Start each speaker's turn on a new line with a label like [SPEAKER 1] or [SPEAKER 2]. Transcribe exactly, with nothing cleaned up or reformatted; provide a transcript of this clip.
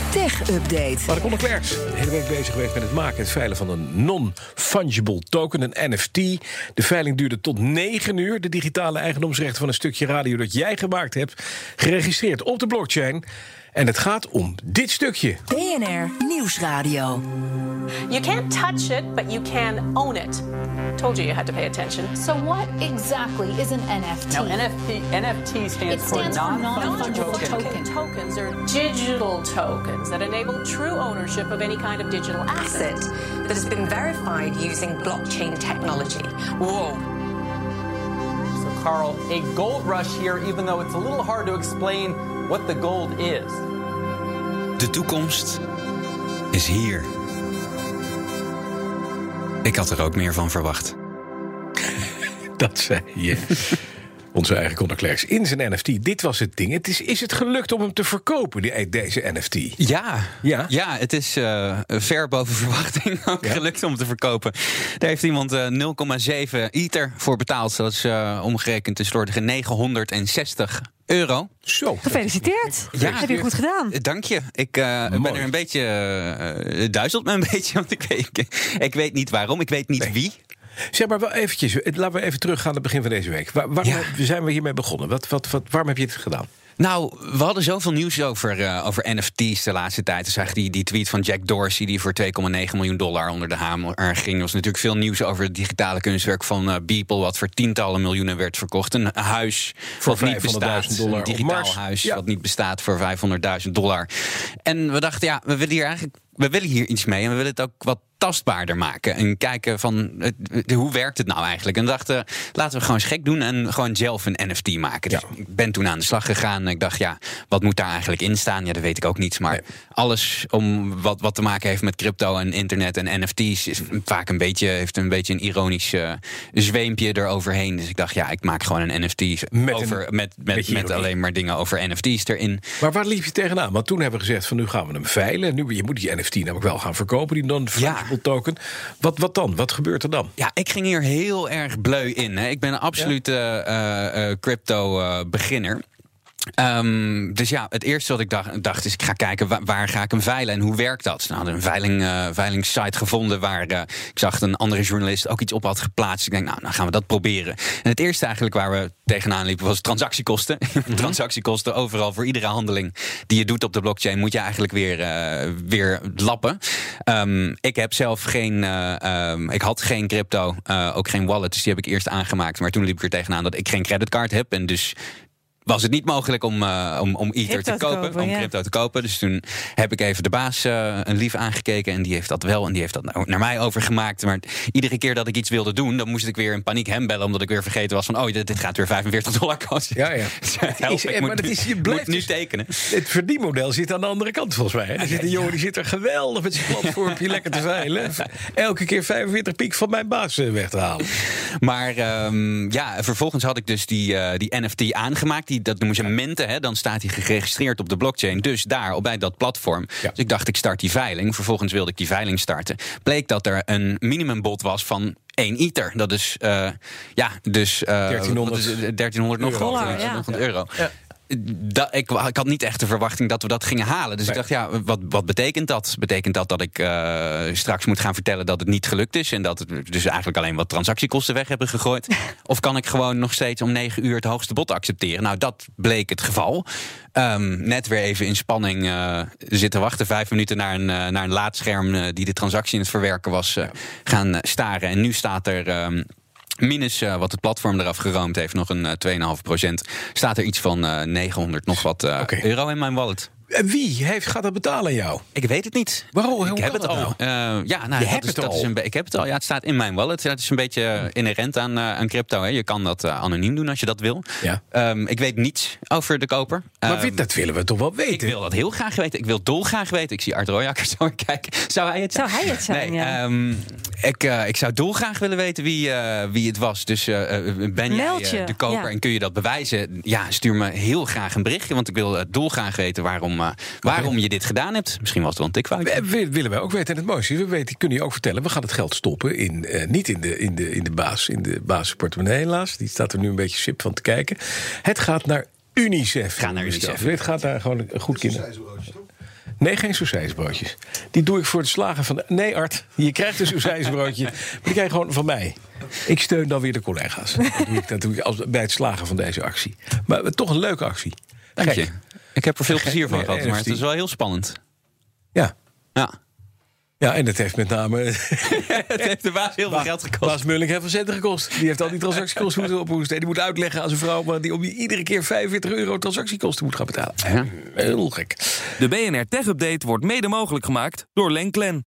[SPEAKER 1] Tech-update.
[SPEAKER 2] Mark Klerks, de hele week bezig geweest met het maken en het veilen van een non-fungible token, een N F T. De veiling duurde tot negen uur. De digitale eigendomsrechten van een stukje radio dat jij gemaakt hebt, geregistreerd op de blockchain. En het gaat om dit stukje.
[SPEAKER 1] B N R Nieuwsradio.
[SPEAKER 3] You can't touch it, but you can own it. Told you you had to pay attention.
[SPEAKER 4] So what exactly is an N F T?
[SPEAKER 5] Now, N F T, N F T stands,
[SPEAKER 4] it stands
[SPEAKER 5] for
[SPEAKER 4] for
[SPEAKER 5] non-fungible
[SPEAKER 4] non-fungible
[SPEAKER 5] token.
[SPEAKER 4] token.
[SPEAKER 3] Tokens are digital tokens that enable true ownership of any kind of digital asset.
[SPEAKER 6] asset that has been verified using blockchain technology. Whoa.
[SPEAKER 5] So, Carl, a gold rush here, even though it's a little hard to explain what the gold is.
[SPEAKER 7] De toekomst is hier. Ik had er ook meer van verwacht.
[SPEAKER 2] Dat zei je. Onze eigen Conor Klerks in zijn N F T. Dit was het ding. Het is, is het gelukt om hem te verkopen, die, deze N F T?
[SPEAKER 7] Ja,
[SPEAKER 2] ja?
[SPEAKER 7] ja het is uh, ver boven verwachting ook ja? gelukt om te verkopen. Daar heeft iemand uh, nul komma zeven ether voor betaald. Dat is uh, omgerekend de slordige negenhonderdenzestig euro.
[SPEAKER 2] Zo.
[SPEAKER 8] Gefeliciteerd.
[SPEAKER 7] Ja,
[SPEAKER 8] heb je goed gedaan.
[SPEAKER 7] Dank je. Ik uh, ben er een beetje... Uh, duizelt me een beetje, want ik weet, ik, ik weet niet waarom. Ik weet niet nee. wie.
[SPEAKER 2] Zeg maar wel eventjes, laten we even teruggaan aan het begin van deze week. Waar, waarom ja. zijn we hiermee begonnen? Wat, wat, wat, waarom heb je dit gedaan?
[SPEAKER 7] Nou, we hadden zoveel nieuws over, uh, over N F T's de laatste tijd. Dus eigenlijk die, die tweet van Jack Dorsey die voor twee komma negen miljoen dollar onder de hamer ging. Er was natuurlijk veel nieuws over het digitale kunstwerk van uh, Beeple, wat voor tientallen miljoenen werd verkocht. Een huis
[SPEAKER 2] voor
[SPEAKER 7] wat niet bestaat,
[SPEAKER 2] dollar
[SPEAKER 7] een digitaal huis ja. wat niet bestaat voor vijfhonderdduizend dollar. En we dachten, ja, we willen hier eigenlijk, we willen hier iets mee en we willen het ook wat tastbaarder maken. En kijken van, uh, hoe werkt het nou eigenlijk? En dachten, laten we gewoon eens gek doen en gewoon zelf een N F T maken. Dus ja. ik ben toen aan de slag gegaan en ik dacht, ja, wat moet daar eigenlijk in staan? Ja, dat weet ik ook niet. Maar nee. alles om wat, wat te maken heeft met crypto en internet en N F T's is vaak een beetje, heeft een beetje een ironisch uh, zweempje eroverheen. Dus ik dacht, ja, ik maak gewoon een N F T met, over, een, met, met, met alleen maar dingen over N F T's erin.
[SPEAKER 2] Maar waar liep je tegenaan? Want toen hebben we gezegd van, nu gaan we hem veilen. Nu, je moet die N F T namelijk wel gaan verkopen, die non-fungible ja. token. Wat, wat dan? Wat gebeurt er dan?
[SPEAKER 7] Ja, ik ging hier heel erg bleu in. Hè. Ik ben een absolute ja? uh, uh, crypto-beginner. Um, dus ja, het eerste wat ik dacht, dacht is, ik ga kijken waar, waar ga ik hem veilen en hoe werkt dat? Nou, we hadden een veiling, uh, veilingssite gevonden waar uh, ik zag dat een andere journalist ook iets op had geplaatst. Ik denk, nou, dan gaan we dat proberen. En het eerste eigenlijk waar we tegenaan liepen was transactiekosten. Mm-hmm. Transactiekosten overal voor iedere handeling die je doet op de blockchain moet je eigenlijk weer, uh, weer lappen. Um, ik heb zelf geen, uh, um, ik had geen crypto, uh, ook geen wallet, dus die heb ik eerst aangemaakt. Maar toen liep ik er tegenaan dat ik geen creditcard heb en dus was het niet mogelijk om, uh, om, om ether te kopen, kopen, om ja. crypto te kopen. Dus toen heb ik even de baas uh, een lief aangekeken en die heeft dat wel en die heeft dat nou naar mij overgemaakt. Maar iedere keer dat ik iets wilde doen, dan moest ik weer in paniek hem bellen, omdat ik weer vergeten was van, oh, dit, dit gaat weer vijfenveertig dollar kosten.
[SPEAKER 2] Ja, ja.
[SPEAKER 7] Help, is, ik moet, dat is, je moet nu
[SPEAKER 2] dus,
[SPEAKER 7] tekenen.
[SPEAKER 2] Het verdienmodel zit aan de andere kant volgens mij. Hè? Er zit een jongen die zit er geweldig met zijn platformpje lekker te veilen. Elke keer vijfenveertig piek van mijn baas weg te halen.
[SPEAKER 7] Maar um, ja, vervolgens had ik dus die, uh, die N F T aangemaakt. Die, dat noemen ze minten, hè, dan staat hij geregistreerd op de blockchain. Dus daar, op bij dat platform. Ja. Dus ik dacht, ik start die veiling. Vervolgens wilde ik die veiling starten. Bleek dat er een minimumbod was van één ether. Dat is, uh, ja, dus... Uh, dertienhonderd, dertienhonderd nog
[SPEAKER 8] euro. Dollar, ja.
[SPEAKER 7] nog euro. Ja. Dat, ik, ik had niet echt de verwachting dat we dat gingen halen. Dus nee. ik dacht, ja, wat, wat betekent dat? Betekent dat dat ik uh, straks moet gaan vertellen dat het niet gelukt is en dat we dus eigenlijk alleen wat transactiekosten weg hebben gegooid? Of kan ik gewoon nog steeds om negen uur het hoogste bod accepteren? Nou, dat bleek het geval. Um, net weer even in spanning uh, zitten wachten. Vijf minuten naar een, uh, naar een laadscherm uh, die de transactie in het verwerken was uh, gaan uh, staren. En nu staat er... Um, Minus uh, wat het platform eraf geroomd heeft, nog een uh, twee komma vijf procent. Staat er iets van uh, negenhonderd nog wat uh, okay. euro in mijn wallet.
[SPEAKER 2] En wie heeft, gaat dat betalen aan jou?
[SPEAKER 7] Ik weet het niet.
[SPEAKER 2] Waarom?
[SPEAKER 7] Ik heb het al.
[SPEAKER 2] Nou?
[SPEAKER 7] Uh, ja, nou,
[SPEAKER 2] Je
[SPEAKER 7] dat
[SPEAKER 2] hebt
[SPEAKER 7] is,
[SPEAKER 2] het
[SPEAKER 7] dat
[SPEAKER 2] al.
[SPEAKER 7] Is een be- ik heb het al. Ja, het staat in mijn wallet. Dat is een beetje inherent aan, uh, aan crypto. Hè. Je kan dat uh, anoniem doen als je dat wil.
[SPEAKER 2] Ja.
[SPEAKER 7] Um, ik weet niets over de koper.
[SPEAKER 2] Maar
[SPEAKER 7] Um,
[SPEAKER 2] dat willen we toch wel weten?
[SPEAKER 7] Ik wil dat heel graag weten. Ik wil dolgraag weten. Ik zie Art Royakker zo kijken. Zou hij het zijn?
[SPEAKER 8] Zou hij het zijn,
[SPEAKER 7] nee,
[SPEAKER 8] ja.
[SPEAKER 7] Um, ik, uh, ik zou dolgraag willen weten wie, uh, wie het was. Dus uh, ben
[SPEAKER 8] Meld
[SPEAKER 7] jij uh, de koper
[SPEAKER 8] ja.
[SPEAKER 7] en kun je dat bewijzen? Ja, stuur me heel graag een berichtje. Want ik wil uh, dolgraag weten waarom, uh, waarom okay. je dit gedaan hebt. Misschien was het wel een tikfout.
[SPEAKER 2] We, willen wij ook weten. En het mooiste, we weten, kunnen je ook vertellen, we gaan het geld stoppen in, uh, niet in de, in de, in de baas, in de basisportemonnee helaas. Die staat er nu een beetje sip van te kijken. Het gaat naar UNICEF.
[SPEAKER 7] Ga naar UNICEF.
[SPEAKER 2] Het gaat naar gewoon een goed kinder. Nee, geen sausijsbroodjes. Die doe ik voor het slagen van... De... Nee, Art, je krijgt een sausijsbroodje. Maar die krijg je gewoon van mij. Ik steun dan weer de collega's. Dat doe ik, dat doe ik als, bij het slagen van deze actie. Maar toch een leuke actie.
[SPEAKER 7] Dank je.
[SPEAKER 2] Gek.
[SPEAKER 7] Ik heb er veel plezier van
[SPEAKER 2] Nee,
[SPEAKER 7] gehad, maar
[SPEAKER 2] N F T.
[SPEAKER 7] het is wel heel spannend.
[SPEAKER 2] Ja.
[SPEAKER 7] Ja.
[SPEAKER 2] Ja, en dat heeft met name...
[SPEAKER 7] Het heeft de baas heel veel geld gekost.
[SPEAKER 2] Baas Mulling heeft veel centen gekost. Die heeft al die transactiekosten moeten ophoesten. En die moet uitleggen aan zijn vrouw... maar die om die iedere keer vijfenveertig euro transactiekosten moet gaan betalen.
[SPEAKER 7] Ja.
[SPEAKER 2] Heel gek.
[SPEAKER 8] De B N R Tech Update wordt mede mogelijk gemaakt door Lenklen.